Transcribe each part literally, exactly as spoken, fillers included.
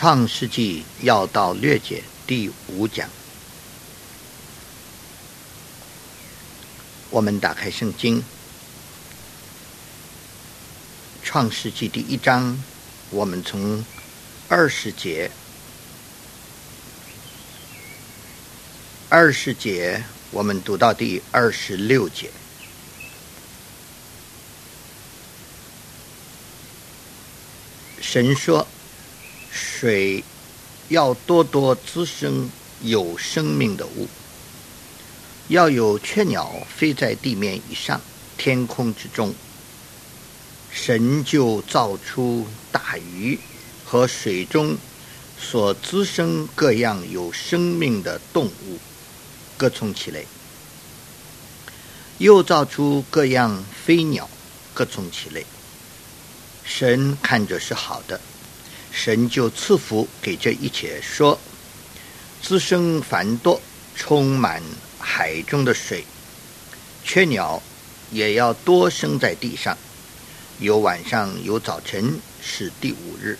创世纪要道略解第五讲，我们打开圣经，创世纪第一章，我们从二十节，二十节我们读到第二十六节。神说，水要多多滋生有生命的物，要有雀鸟飞在地面以上，天空之中。神就造出大鱼和水中所滋生各样有生命的动物，各从其类。又造出各样飞鸟，各从其类。神看着是好的，神就赐福给这一切，说：滋生繁多，充满海中的水，雀鸟也要多生在地上，有晚上有早晨，是第五日。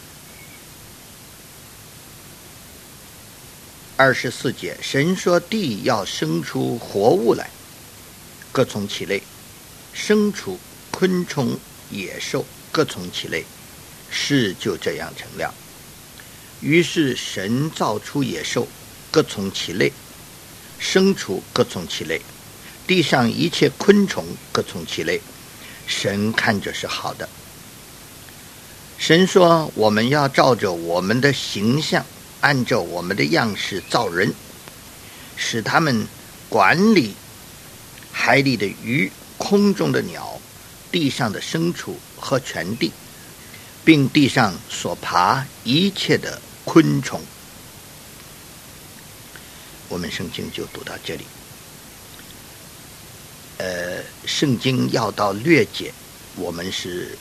二十四节，神说地要生出活物来，各从其类，牲畜、昆虫、野兽各从其类，事就这样成了。于是神造出野兽，各从其类，牲畜各从其类，地上一切昆虫各从其类，神看着是好的。神说，我们要照着我们的形象，按照我们的样式造人，使他们管理海里的鱼、空中的鸟、地上的牲畜和全地，并地上所爬一切的昆虫。我们圣经就读到这里。呃，圣经要到略解，我们是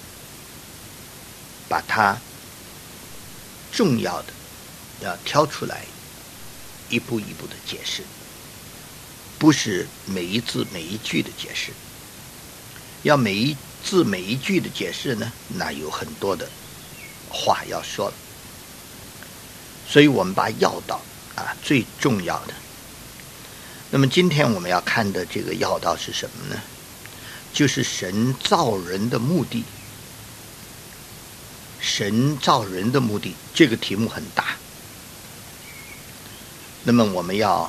把它重要的要挑出来，一步一步的解释，不是每一字每一句的解释。要每一字每一句的解释呢，那有很多的话要说了。所以我们把要道啊最重要的。那么今天我们要看的这个要道是什么呢？就是神造人的目的。神造人的目的，这个题目很大。那么我们要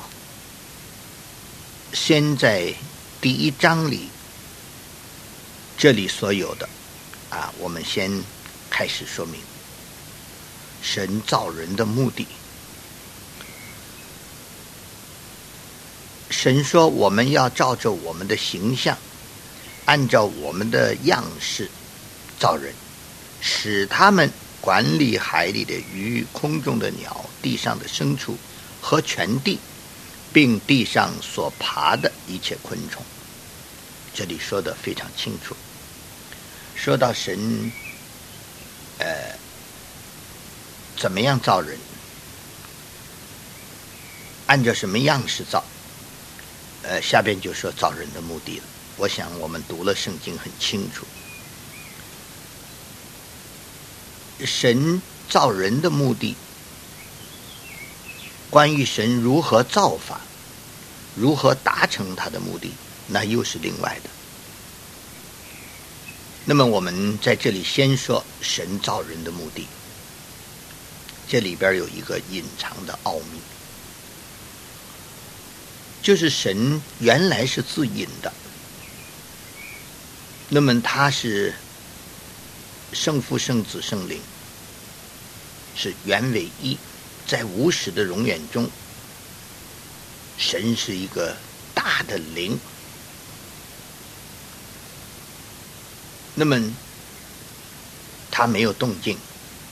先在第一章里，这里所有的啊，我们先开始说明神造人的目的。神说，我们要照着我们的形象，按照我们的样式造人，使他们管理海里的鱼、空中的鸟、地上的牲畜和全地，并地上所爬的一切昆虫。这里说得非常清楚。说到神呃怎么样造人，按照什么样式造，呃下边就说造人的目的了。我想我们读了圣经很清楚，神造人的目的，关于神如何造法，如何达成他的目的，那又是另外的。那么我们在这里先说神造人的目的，这里边有一个隐藏的奥秘，就是神原来是自隐的，那么他是圣父、圣子、圣灵，是原为一，在无始的永远中，神是一个大的灵。那么他没有动静，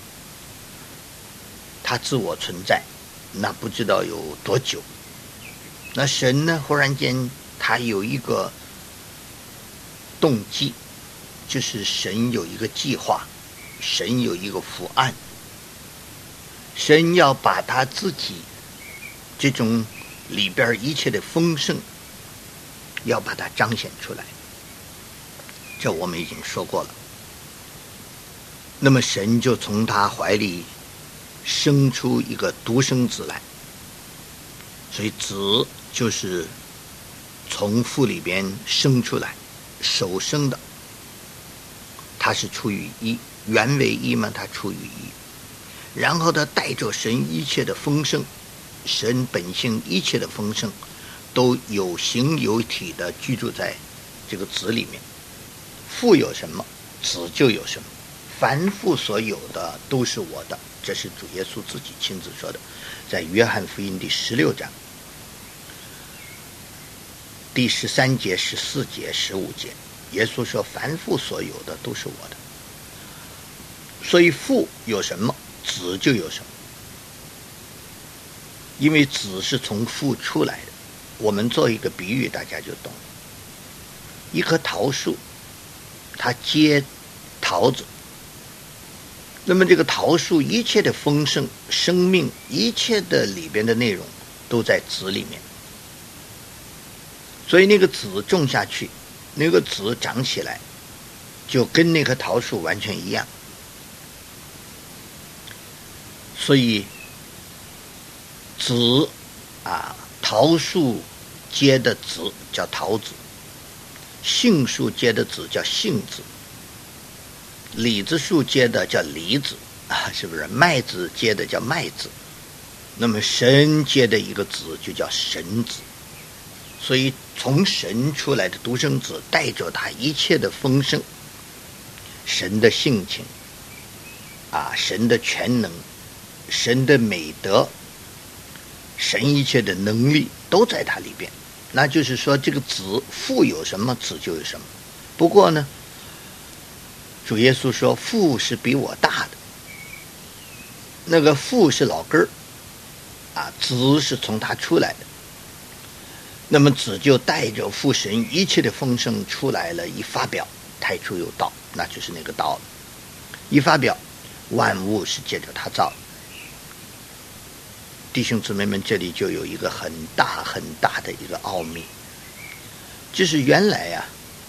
他自我存在，那不知道有多久。那神呢，忽然间他有一个动机，就是神有一个计划，神有一个伏案，神要把他自己这种里边一切的丰盛要把它彰显出来。这我们已经说过了。那么神就从他怀里生出一个独生子来，所以子就是从父里边生出来，首生的，他是出于一，原为一嘛，他出于一，然后他带着神一切的丰盛，神本性一切的丰盛都有形有体的居住在这个子里面。父有什么，子就有什么，凡父所有的都是我的，这是主耶稣自己亲自说的，在约翰福音第十六章第十三节、十四节、十五节，耶稣说凡父所有的都是我的。所以父有什么，子就有什么，因为子是从父出来的。我们做一个比喻大家就懂了，一棵桃树它结桃子，那么这个桃树一切的丰盛生命一切的里边的内容都在籽里面，所以那个籽种下去，那个籽长起来就跟那棵桃树完全一样。所以籽啊，桃树结的籽叫桃子，杏树结的籽叫杏子，李子树结的叫梨子啊，是不是？麦子结的叫麦子，那么神结的一个子就叫神子。所以从神出来的独生子带着他一切的丰盛，神的性情啊，神的全能，神的美德，神一切的能力都在他里边。那就是说这个子父有什么，子就有什么。不过呢，主耶稣说父是比我大的，那个父是老根儿啊，子是从他出来的，那么子就带着父神一切的丰盛出来了，一发表太初有道，那就是那个道了。一发表万物是借着他造的。弟兄姊妹们，这里就有一个很大很大的一个奥秘，就是原来啊，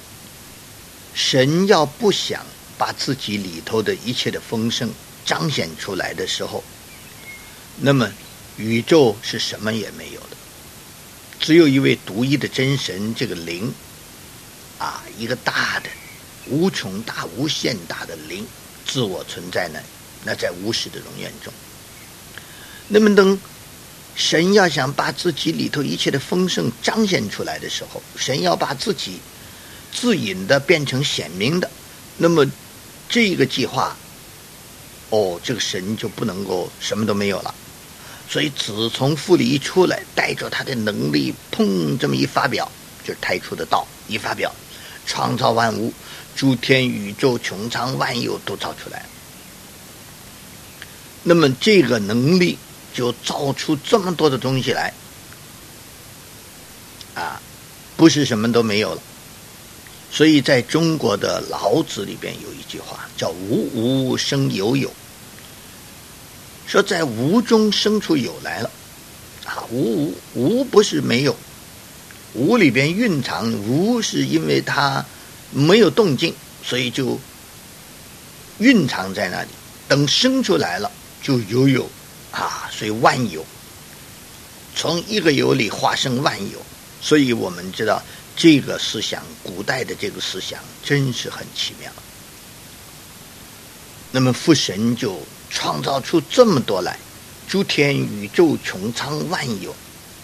神要不想把自己里头的一切的丰盛彰显出来的时候，那么宇宙是什么也没有的，只有一位独一的真神，这个灵啊，一个大的无穷大无限大的灵自我存在呢，那在无始的荣耀中。那么等神要想把自己里头一切的丰盛彰显出来的时候，神要把自己自隐的变成显明的，那么这个计划哦，这个神就不能够什么都没有了。所以子从父里一出来，带着他的能力，砰这么一发表，就是太初的道一发表，创造万物，诸天宇宙穹苍万有都造出来了。那么这个能力就造出这么多的东西来啊，不是什么都没有了。所以在中国的老子里边有一句话叫无无生有有，说在无中生出有来了啊，无无无不是没有，无里边蕴藏，无是因为它没有动静，所以就蕴藏在那里，等生出来了就有有啊，所以万有，从一个有里化生万有。所以我们知道这个思想，古代的这个思想真是很奇妙。那么父神就创造出这么多来，诸天宇宙穹苍万有，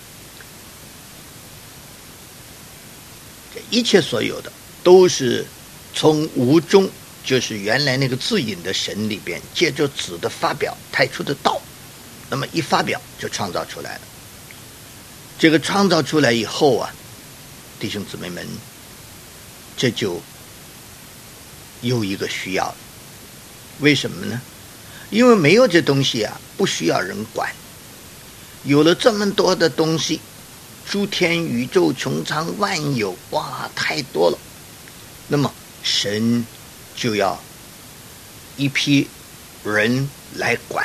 这一切所有的都是从无中，就是原来那个自隐的神里边，借着子的发表太初的道，那么一发表就创造出来了。这个创造出来以后啊，弟兄姊妹们，这就有一个需要了。为什么呢？因为没有这东西啊，不需要人管。有了这么多的东西，诸天宇宙穹苍万有，哇，太多了。那么神就要一批人来管。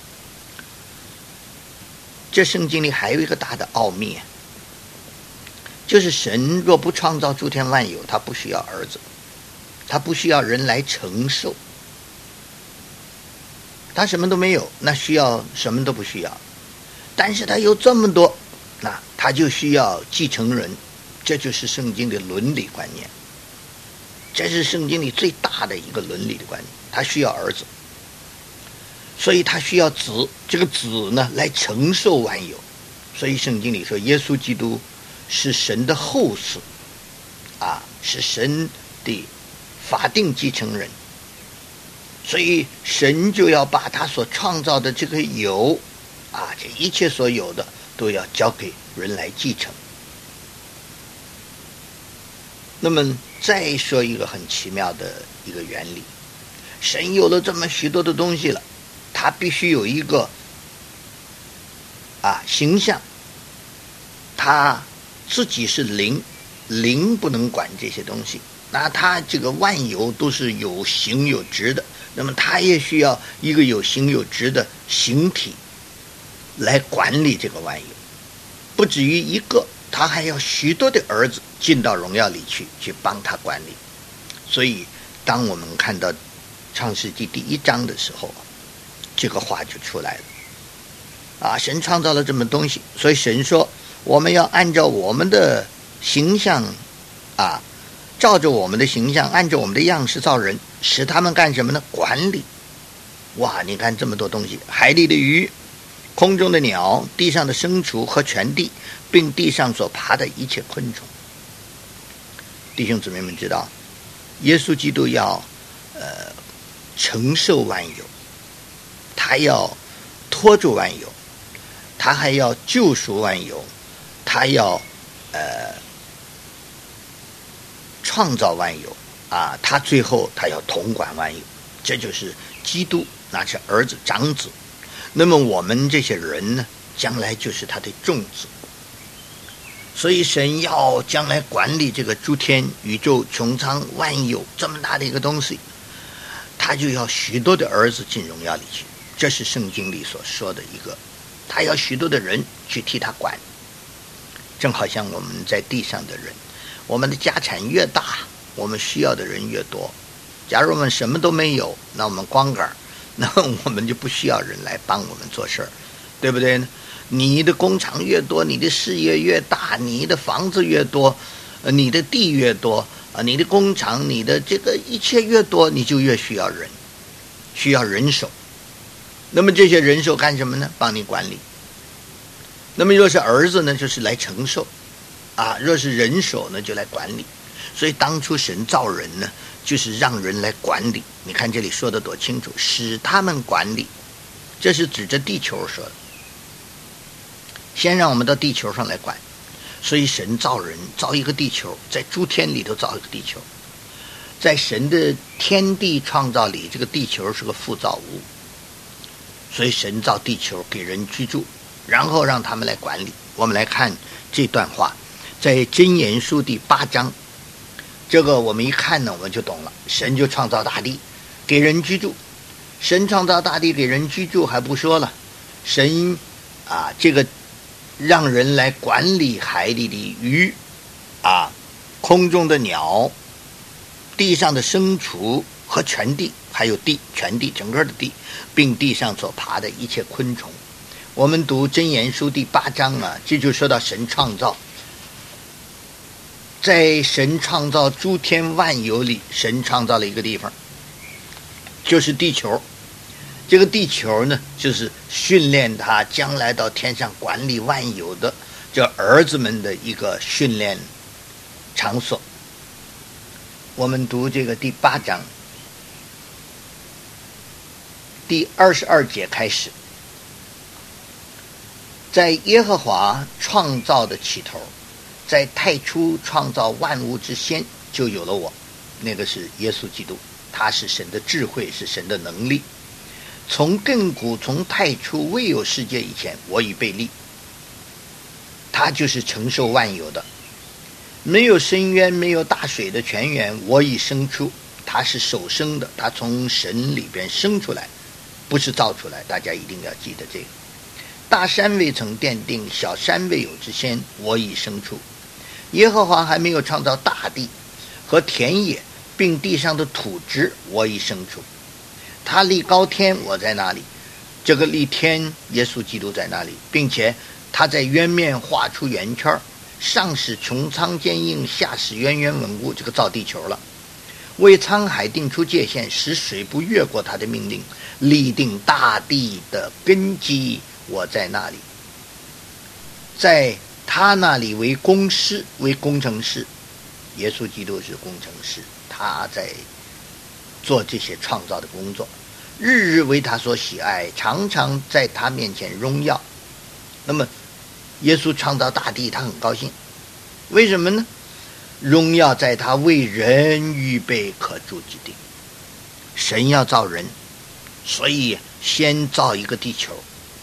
这圣经里还有一个大的奥秘，就是神若不创造诸天万有，他不需要儿子，他不需要人来承受，他他什么都没有，那需要什么都不需要。但是他有这么多，那他就需要继承人，这就是圣经的伦理观念，这是圣经里最大的一个伦理的观念。他需要儿子，所以他需要子，这个子呢来承受万有。所以圣经里说，耶稣基督是神的后嗣啊，是神的法定继承人。所以神就要把他所创造的这个有啊，这一切所有的都要交给人来继承。那么再说一个很奇妙的一个原理，神有了这么许多的东西了，他必须有一个啊形象，他自己是灵，灵不能管这些东西，那他这个万有都是有形有质的，那么他也需要一个有形有质的形体来管理这个万有。不止于一个，他还要许多的儿子进到荣耀里去，去帮他管理。所以当我们看到创世纪第一章的时候，这个话就出来了啊！神创造了这么东西，所以神说我们要按照我们的形象啊，照着我们的形象，按照我们的样式造人，使他们干什么呢？管理。哇，你看这么多东西，海里的鱼，空中的鸟，地上的牲畜和全地，并地上所爬的一切昆虫。弟兄姊妹们知道，耶稣基督要呃承受万有，他要托住万有，他还要救赎万有，他要呃创造万有啊，他最后他要统管万有。这就是基督，那是儿子长子。那么我们这些人呢，将来就是他的众子。所以神要将来管理这个诸天宇宙穹苍万有这么大的一个东西，他就要许多的儿子进荣耀里去。这是圣经里所说的一个，他要许多的人去替他管。正好像我们在地上的人，我们的家产越大，我们需要的人越多。假如我们什么都没有，那我们光杆，那我们就不需要人来帮我们做事儿，对不对呢？你的工厂越多，你的事业越大，你的房子越多，你的地越多啊，你的工厂，你的这个一切越多，你就越需要人，需要人手。那么这些人手干什么呢？帮你管理。那么若是儿子呢，就是来承受啊；若是人手呢，就来管理。所以当初神造人呢，就是让人来管理。你看这里说的多清楚，使他们管理，这是指着地球说的。先让我们到地球上来管，所以神造人，造一个地球，在诸天里头造一个地球，在神的天地创造里，这个地球是个副造物，所以神造地球给人居住，然后让他们来管理。我们来看这段话，在箴言书第八章，这个我们一看呢，我们就懂了。神就创造大地，给人居住。神创造大地给人居住还不说了，神啊，这个让人来管理海里的鱼啊，空中的鸟，地上的牲畜和全地，还有地，全地整个的地，并地上所爬的一切昆虫。我们读箴言书第八章啊，这就说到神创造，在神创造诸天万有里，神创造了一个地方，就是地球。这个地球呢，就是训练他将来到天上管理万有的这儿子们的一个训练场所。我们读这个第八章第二十二节开始，在耶和华创造的起头，在太初创造万物之先，就有了我。那个是耶稣基督，他是神的智慧，是神的能力。从亘古，从太初未有世界以前，我已被立。他就是承受万有的，没有深渊，没有大水的泉源，我已生出。他是首生的，他从神里边生出来，不是造出来。大家一定要记得这个。大山未曾奠定，小山未有之先，我已生出。耶和华还没有创造大地和田野，并地上的土质，我已生出。 他立高天，我在那里。这个立天，耶稣基督在那里，并且他在渊面画出圆圈，上使穹苍坚硬，下使渊渊稳固，这个造地球了。为沧海定出界限，使水不越过他的命令，立定大地的根基，我在那里。在他那里为工师，为工程师，耶稣基督是工程师，他在做这些创造的工作，日日为他所喜爱，常常在他面前荣耀。那么耶稣创造大地，他很高兴，为什么呢？荣耀在他为人预备可住之地。神要造人，所以先造一个地球，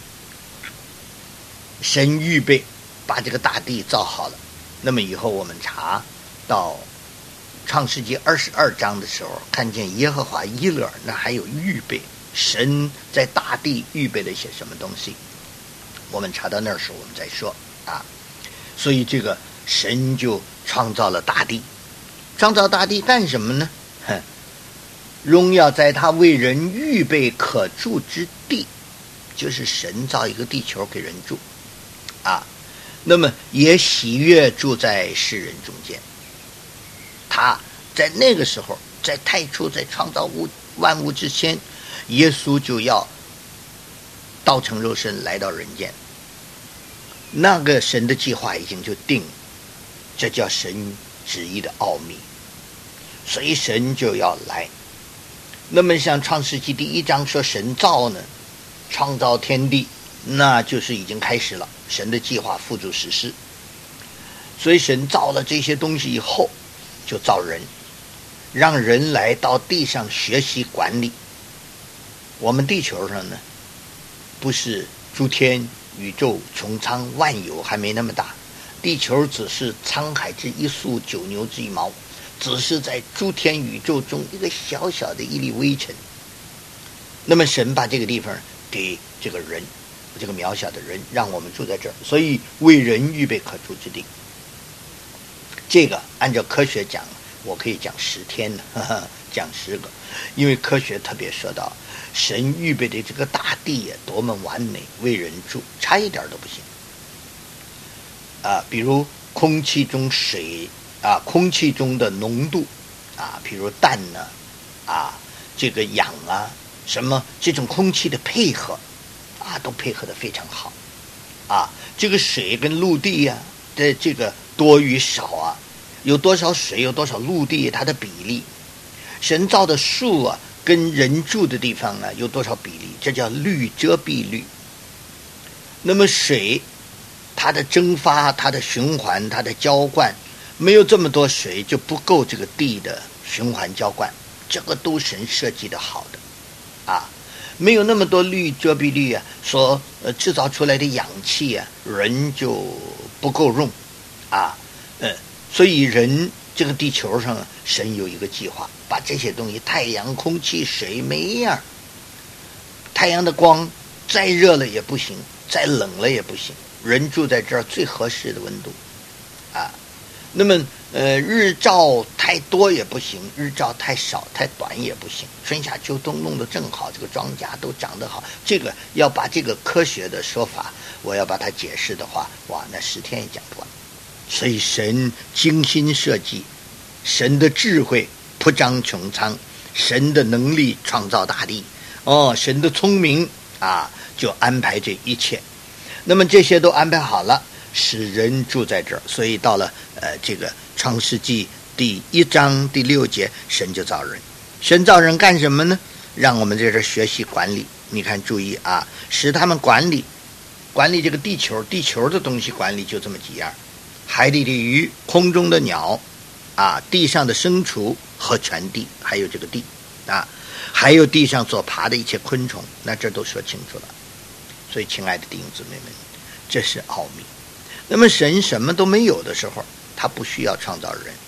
神预备把这个大地造好了。那么以后我们查到创世纪二十二章的时候，看见耶和华伊勒，那还有预备，神在大地预备了些什么东西，我们查到那儿时候我们再说啊。所以这个神就创造了大地，创造大地干什么呢？哼，荣耀在他为人预备可住之地，就是神造一个地球给人住啊。那么也喜悦住在世人中间。他在那个时候，在太初，在创造物万物之前，耶稣就要道成肉身来到人间。那个神的计划已经就定，这叫神旨意的奥秘，所以神就要来。那么像创世纪第一章说神造呢，创造天地，那就是已经开始了，神的计划付诸实施。所以神造了这些东西以后，就造人，让人来到地上学习管理。我们地球上呢，不是诸天宇宙穹苍万有还没那么大，地球只是沧海之一粟，九牛之一毛，只是在诸天宇宙中一个小小的一粒微尘。那么神把这个地方给这个人，这个渺小的人，让我们住在这儿，所以为人预备可住之地。这个按照科学讲，我可以讲十天呢，呵呵，讲十个，因为科学特别说到神预备的这个大地也多么完美，为人住，差一点都不行啊。比如空气中水啊，空气中的浓度啊，比如氮呢啊，这个氧啊，什么这种空气的配合啊，都配合得非常好啊。这个水跟陆地呀、啊、的这个多与少啊，有多少水有多少陆地，它的比例，神造的树啊跟人住的地方啊有多少比例，这叫绿遮蔽率。那么水它的蒸发，它的循环，它的浇灌，没有这么多水就不够这个地的循环浇灌，这个都神设计的好的啊。没有那么多绿遮蔽率啊，所呃制造出来的氧气啊，人就不够用啊。呃，所以人这个地球上啊，神有一个计划，把这些东西，太阳、空气、水，每一样，太阳的光再热了也不行，再冷了也不行，人住在这儿最合适的温度啊。那么呃，日照太多也不行，日照太少太短也不行，春夏秋冬弄得正好，这个庄稼都长得好。这个要把这个科学的说法，我要把它解释的话，哇，那十天也讲不完。所以神精心设计，神的智慧铺张穹苍，神的能力创造大地，哦，神的聪明啊，就安排这一切。那么这些都安排好了，使人住在这儿。所以到了呃这个创世纪第一章第六节，神就造人。神造人干什么呢？让我们在这儿学习管理。你看注意啊，使他们管理管理这个地球，地球的东西管理就这么几样：海里的鱼，空中的鸟啊，地上的牲畜和全地，还有这个地啊，还有地上所爬的一切昆虫，那这都说清楚了。所以亲爱的弟兄姊妹们，这是奥秘。那么神什么都没有的时候，他不需要创造人，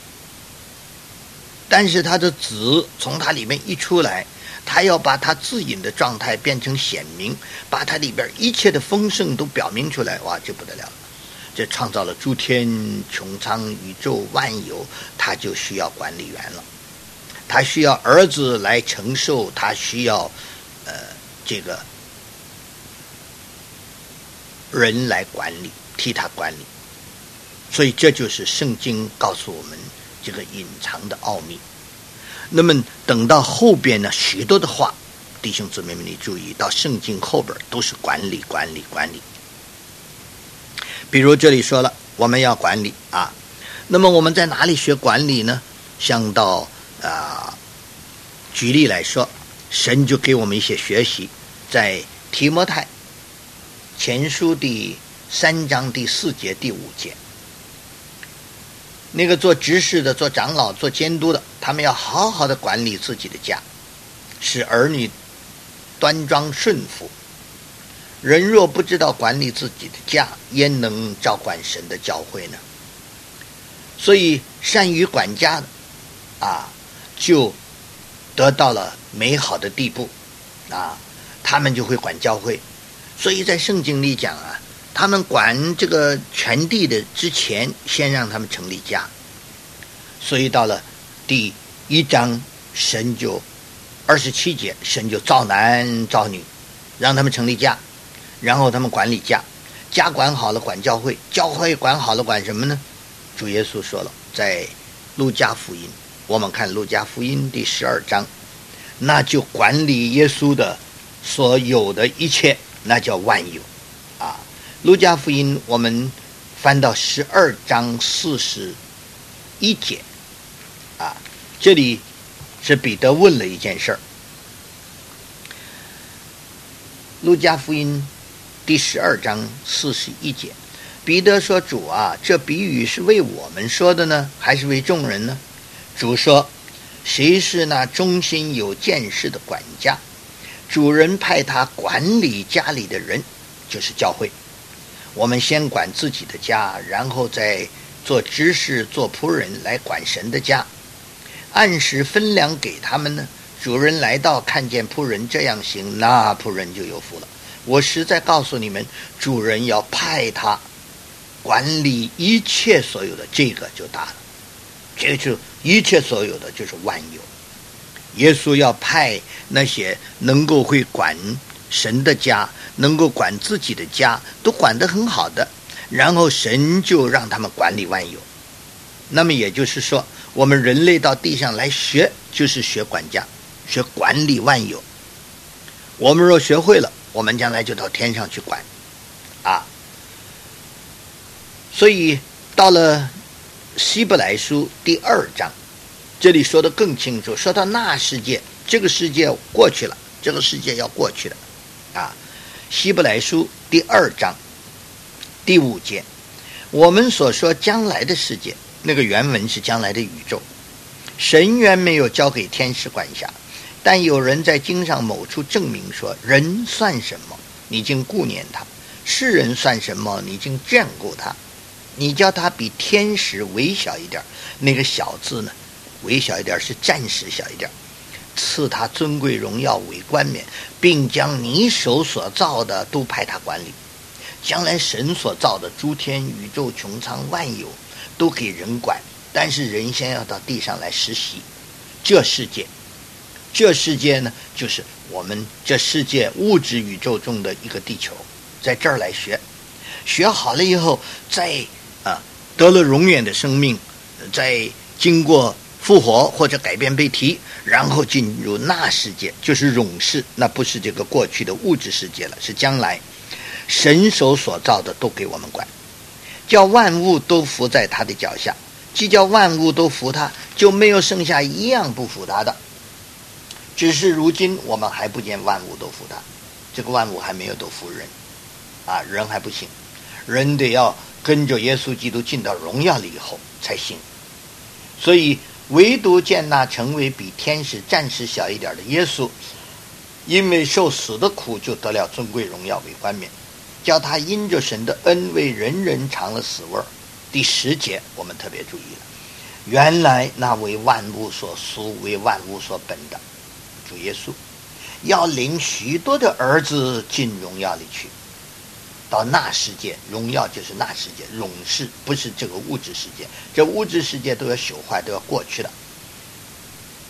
但是他的子从他里面一出来，他要把他自隐的状态变成显明，把他里边一切的丰盛都表明出来，哇，就不得了了。这创造了诸天穹苍宇宙万有，他就需要管理员了。 他需要儿子来承受，他需要呃这个人来管理，替他管理。所以这就是圣经告诉我们这个隐藏的奥秘。那么等到后边呢，许多的话，弟兄姊妹们，你注意到圣经后边都是管理管理管理。比如这里说了我们要管理啊，那么我们在哪里学管理呢？像到啊、呃，举例来说，神就给我们一些学习，在提摩太前书第三章第四节第五节，那个做执事的、做长老、做监督的，他们要好好的管理自己的家，使儿女端庄顺服。人若不知道管理自己的家，焉能照管神的教会呢？所以善于管家的啊，就得到了美好的地步啊，他们就会管教会。所以在圣经里讲啊，他们管这个全地的之前，先让他们成立家。所以到了第一章，神就二十七节，神就造男造女，让他们成立家，然后他们管理家，家管好了管教会，教会管好了管什么呢？主耶稣说了，在路加福音，我们看路加福音第十二章，那就管理耶稣的所有的一切，那叫万有啊。路加福音我们翻到十二章四十一节啊，这里是彼得问了一件事儿。路加福音第十二章四十一节，彼得说：“主啊，这比喻是为我们说的呢，还是为众人呢？”主说：“谁是那忠心有见识的管家？主人派他管理家里的人，就是教会。我们先管自己的家，然后再做执事、做仆人来管神的家。按时分粮给他们呢。主人来到，看见仆人这样行，那仆人就有福了。我实在告诉你们，主人要派他管理一切所有的，这个就大了。这个就一切所有的就是万有。耶稣要派那些能够会管神的家，能够管自己的家，都管得很好的，然后神就让他们管理万有。那么也就是说，我们人类到地上来学，就是学管家，学管理万有。我们若学会了，我们将来就到天上去管啊。所以到了希伯来书第二章，这里说得更清楚，说到那世界，这个世界过去了，这个世界要过去了啊。希伯来书第二章第五节，我们所说将来的世界，那个原文是将来的宇宙，神原没有交给天使管辖，但有人在经上某处证明说，人算什么，你竟顾念他；世人算什么，你竟眷顾他。你叫他比天使微小一点，那个小字呢，微小一点是暂时小一点，赐他尊贵荣耀为冠冕，并将你手所造的都派他管理。将来神所造的诸天宇宙穹苍万有都给人管，但是人先要到地上来实习。这世界这世界呢，就是我们这世界物质宇宙中的一个地球，在这儿来学，学好了以后，再啊得了永远的生命，再经过复活或者改变被提，然后进入那世界，就是永世，那不是这个过去的物质世界了，是将来神手所造的都给我们管，叫万物都服在他的脚下。既叫万物都服他，就没有剩下一样不服他的。只是如今我们还不见万物都服他，这个万物还没有都服人啊，人还不行，人得要跟着耶稣基督进到荣耀里以后才行。所以唯独见那成为比天使暂时小一点的耶稣，因为受死的苦，就得了尊贵荣耀为冠冕，叫他因着神的恩为人人尝了死味儿。第十节我们特别注意了，原来那为万物所属、为万物所本的主耶稣，要领许多的儿子进荣耀里去。到那世界，荣耀就是那世界，永世，不是这个物质世界，这物质世界都要朽坏，都要过去了。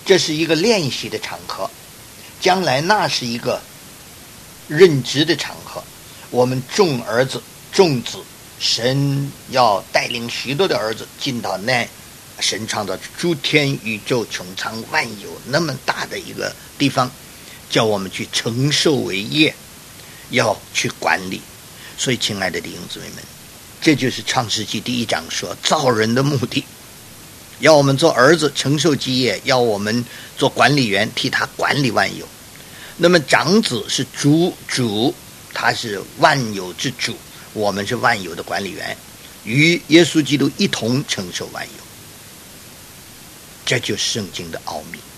这是一个练习的场合，将来那是一个任职的场合。我们众儿子众子，神要带领许多的儿子进到那神创造诸天宇宙穹苍万有那么大的一个地方，叫我们去承受为业，要去管理。所以亲爱的弟兄姊妹们，这就是创世纪第一章说造人的目的，要我们做儿子承受基业，要我们做管理员替他管理万有。那么长子是主主，他是万有之主，我们是万有的管理员，与耶稣基督一同承受万有。这就是圣经的奥秘。